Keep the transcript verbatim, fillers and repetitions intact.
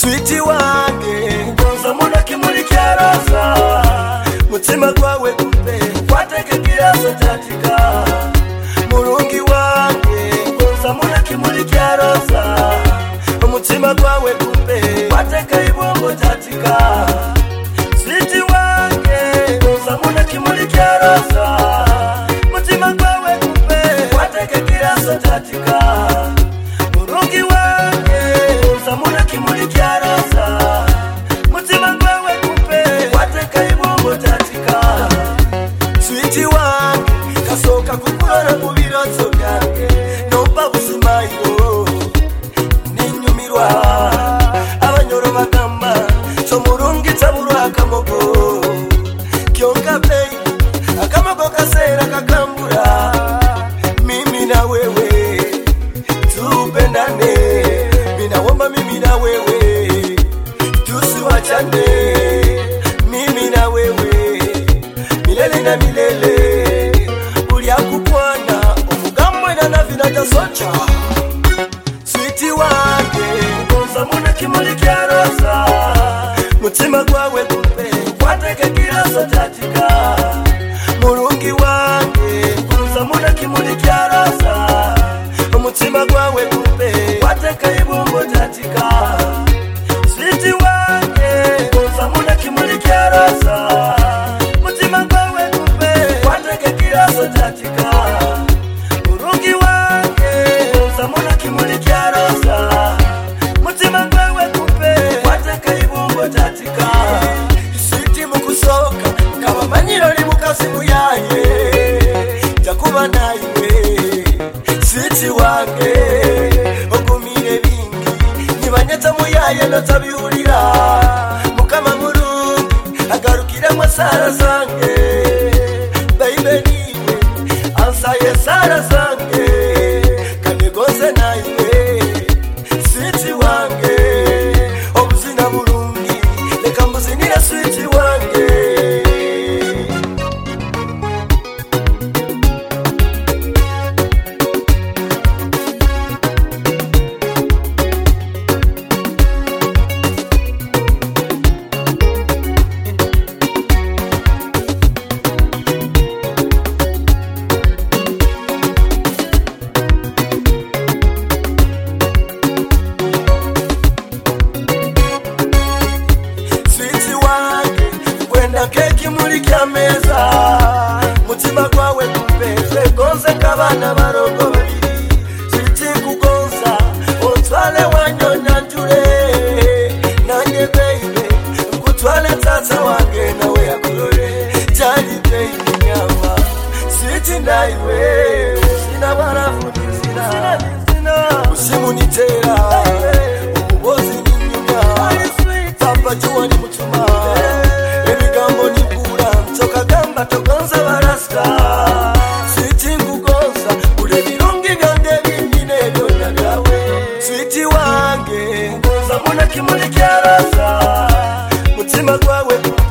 Sweetie wange ugonza muna kimuli kya rosa mutima gwawe kumpe kwateke kiraso chatika mulungi wange ugonza muna kimuli kya rosa mutima gwawe kumpe kwateke ibombo chatika Sweetie wange ugonza muna kimuli kya rosa mutima gwawe kumpe kwateke kiraso chatika mulungi wange ugonza muna kimuli kya rosa mutima gwawe kumpe kwateke ibombo chatika Sweetie wange kasoka kukulora mu birozo byange nomba busimayo ninyumirwa abanyoro bagamba so murungi tabura akamogo kyonka play akamogo kasera kakambura mimi na wewe tupendane minaomba mimi na wewe tusiwachane mimi na wewe milele na milele uliakupwana omugambwe na navina tasocha Sweetie wange ugonza muna kimuli kya rosa mutima gwawe kumpe kwateke kiraso chatika mulungi wange ugonza muna kimuli kya rosa mutima gwawe kumpe kwateke ibombo chatika Sweetie wange ugonza muna kimuli kya rosa mutima gwawe kumpe kwateke kiraso chatika mulungi wange ugonza muna kimuli kya rosa mutima gwawe kumpe kwateke ibombo chatika Sweetie mukusoka kabamanyiro li mukasi muyaye jakuba naiwe Sweetie wange ogumire bingi nibanyeta muyaye notabiulira mukama mulungi agarukira masara zange baby niwe ansaye sara zange kanegose naiwe Sweetie wange obuzina bulungi leka mbuzinira Sweetie wange keki muri kya meza mutima gwawe kumpe gonze kabana barongo babiri Sweetie kugonza otwale wanyonya njure nanye baby ngutwale tata wange nawe yakulore jali baby nyama Sweetie naiwe sina barafu sina sina usimu nitera umubozi ninyuma papa juwa ni mutuma togonza barasta Sweetie kugonza ule birungi gande bingine byonna byawe Sweetie wange ugonza muna kimuli kya rosa mutima gwawe